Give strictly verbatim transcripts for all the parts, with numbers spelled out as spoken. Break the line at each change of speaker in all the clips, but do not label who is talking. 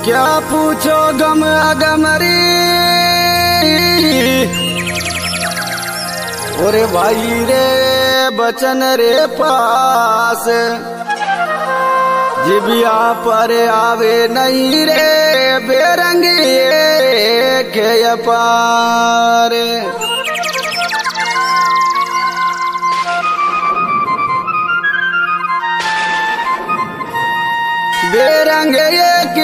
क्या पूछो गम अगमरी ओरे भाई रे बचन रे पास जिबिया पर आवे नहीं रे बेरंगी के पार बेरंग एक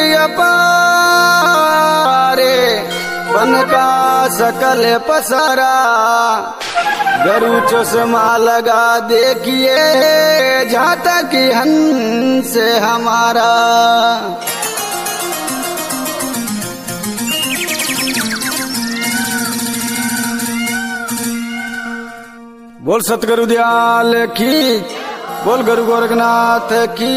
पारे बन का सकल पसारा गरु चश्मा लगा देखिए जहाँ तक हंस हमारा बोल सतगुरु दयाल की बोल गुरु गोरखनाथ की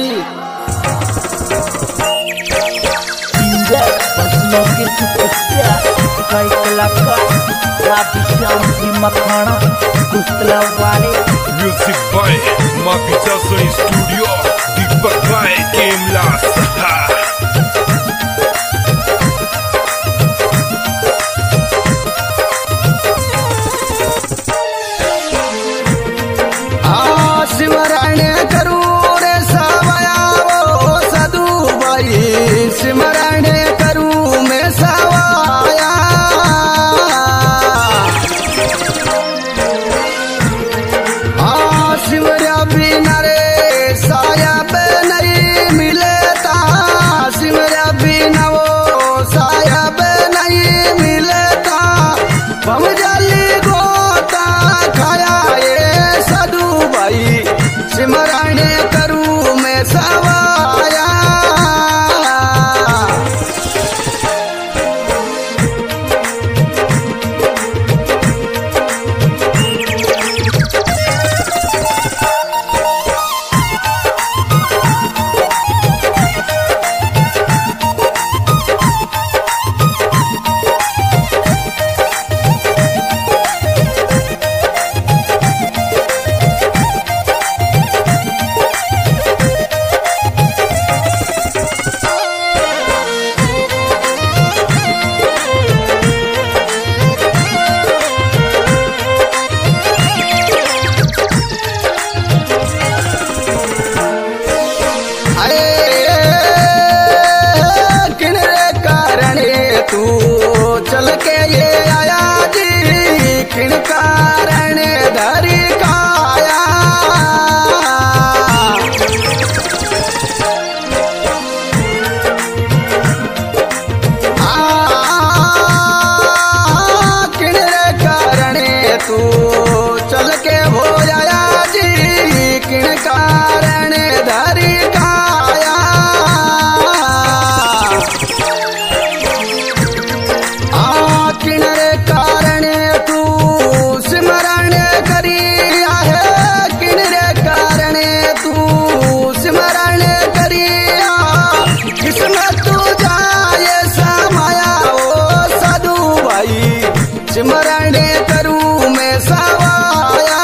के सुपस्या कई कलाकार राधे श्याम जी मखाना कुस्तला वाले
music by mafia Sony studio Deepak by केमला सहा
सिमरण करू रे सावया वो सदू भाई सिमरण करू में सवाया आ सिमरा बिना रे साया पे नहीं मिलता सिमरा बिना वो साया पे नहीं मिलता हम जाली गोता खाया ये सदू भाई सिमरण करू में सवाया तू चल के ये आया जी किन कारण धरी काया आ किन कारण तू चल के हो आया जी किन कारण धरी काया किनरे कारण तू सिमरण करिया है किनरे कारण तू सिमरण करिया किसमें तू जाए समाया ओ साधु भाई सिमरण करू में सवाया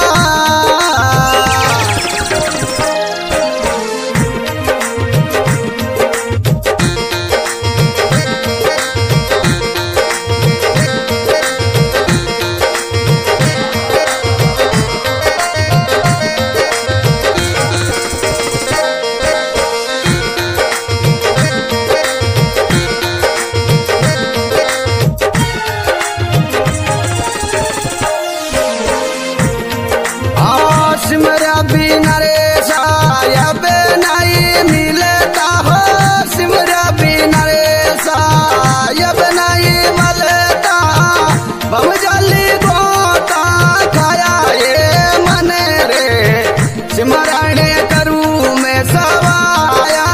सिमरा बिना रे सायब नहीं मिलता हो सिमरा बिना रे सायब नहीं मिलता बम जली गोता खाया ये मन रे सिमरण करू में सवाया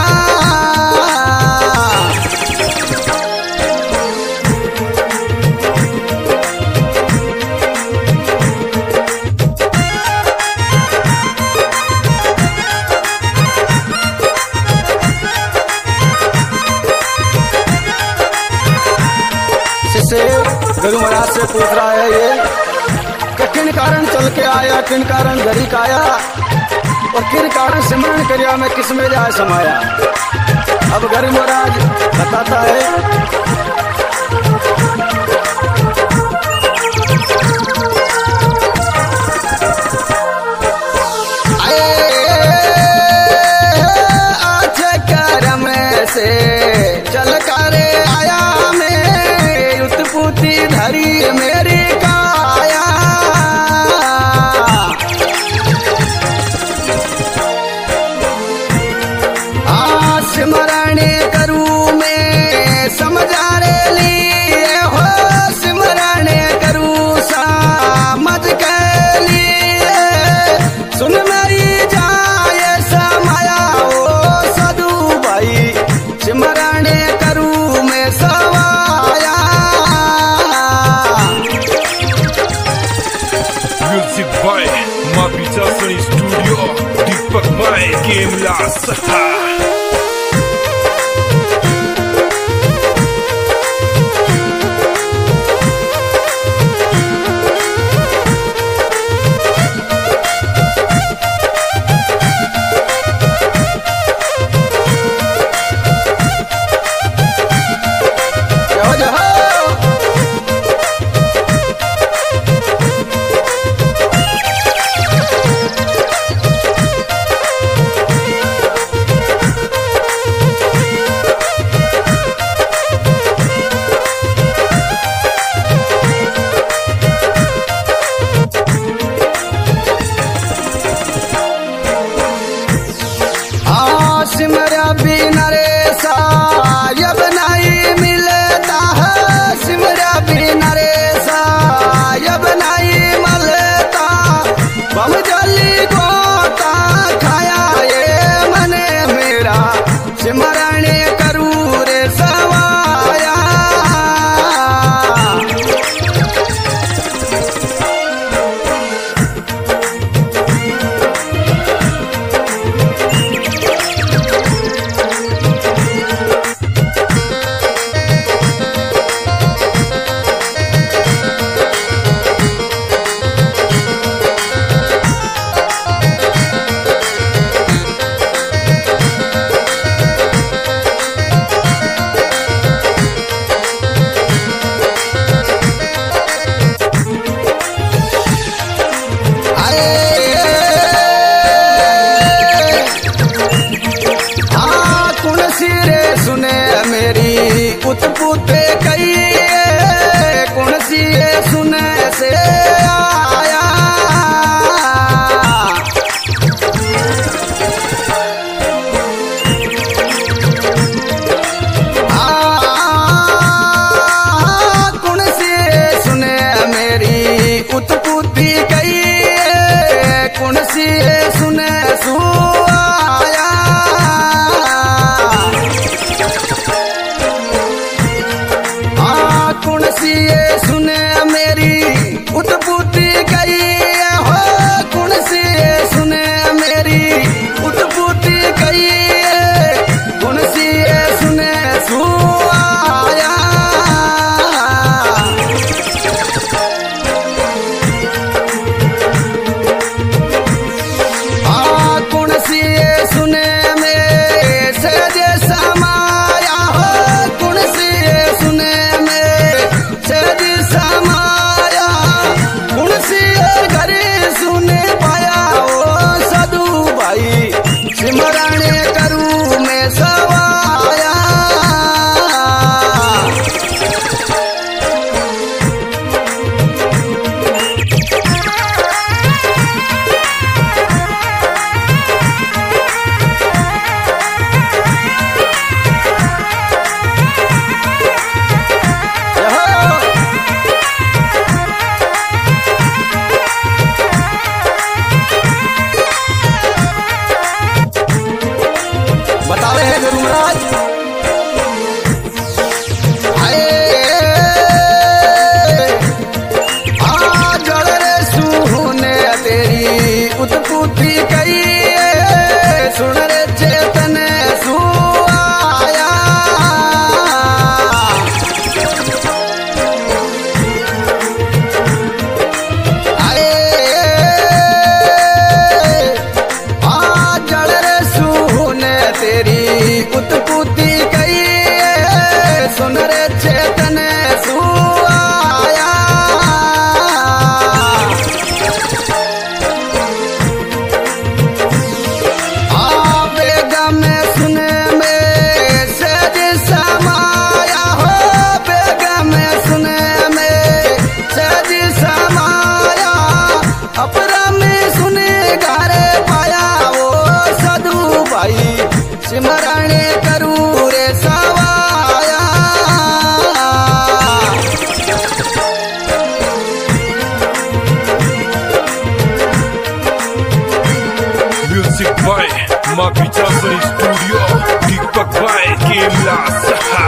से गुरु महाराज से पूछ रहा है ये कि किन कारण चल के आया किन कारण घरी का आया और किन कारण सिमरण करिया में किस में जाए समाया। अब गरीब महाराज बताता है। से चल कर आया मैं उत्पुती धरी मेरी काया आ स्मरण करूं मैं समझाने लिए हो स्मरण करूं समझ के लिए सुन मेरी जाए समाया ओ सदू भाई स्मरण करूं मैं सवाया।
Music by Mapita Sony Studio, Deepak by Kemla Saha.
Simra बिना रे सायब नहीं मिलता है सिमरा बिना रे सायब नहीं मिलता बम जली गोता खाया ये मने मेरा सिमरण करूं रे सवाया। सिमरण करूं रे सवाया।
Music by Mapi Johnson Studio, Deepak by Kemla Saha.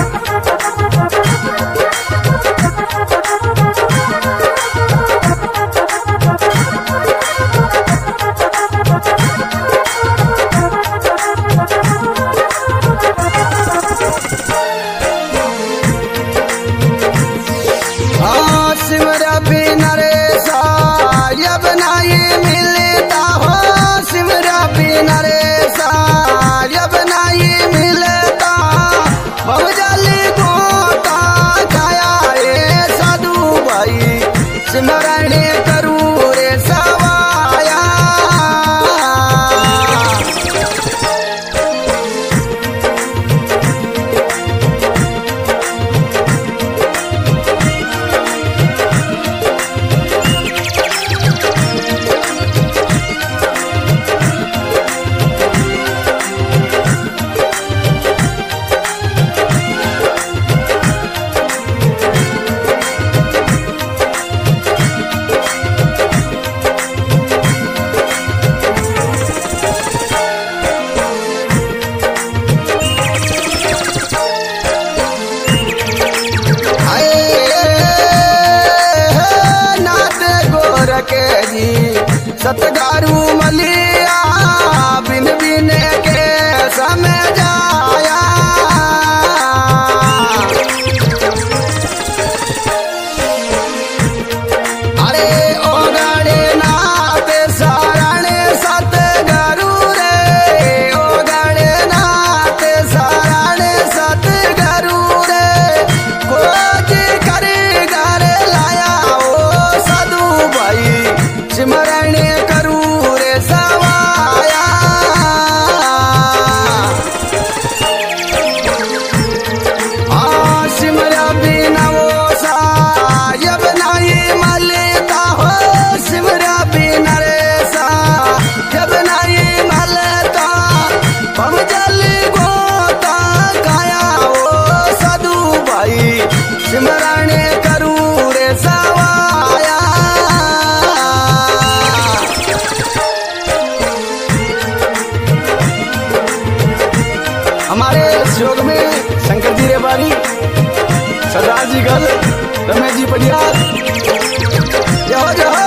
हाँ सिमरा बिना रे सायब नहीं मिलता हो, सिमरा बिना रे सायब नहीं मिलता। बहुजली गोता खाया रे साधु भाई, सिमरण करूं रे सवाया। के जी सतगारू मलिया बिन बिन के समय जाया। अरे ओ गाड़े नाथ शरण सतगारू रे, ओ गाड़े नाथ शरण सतगारू रे। खोज कर घर लाया ओ साधु भाई, सिमरण करूं रे सवाया। हाँ सिमरा बिना वो सायब नहीं मिलता हो, सिमरा बिना रे सायब नहीं मिलता। हम जल गोता खाया ओ साधु भाई, सिमरण करूं रे सवाया। हमारे सहयोग में शंकर जी रेवारी, सरदार जी गल, रमेश जी पटियाल, जय हो जय हो।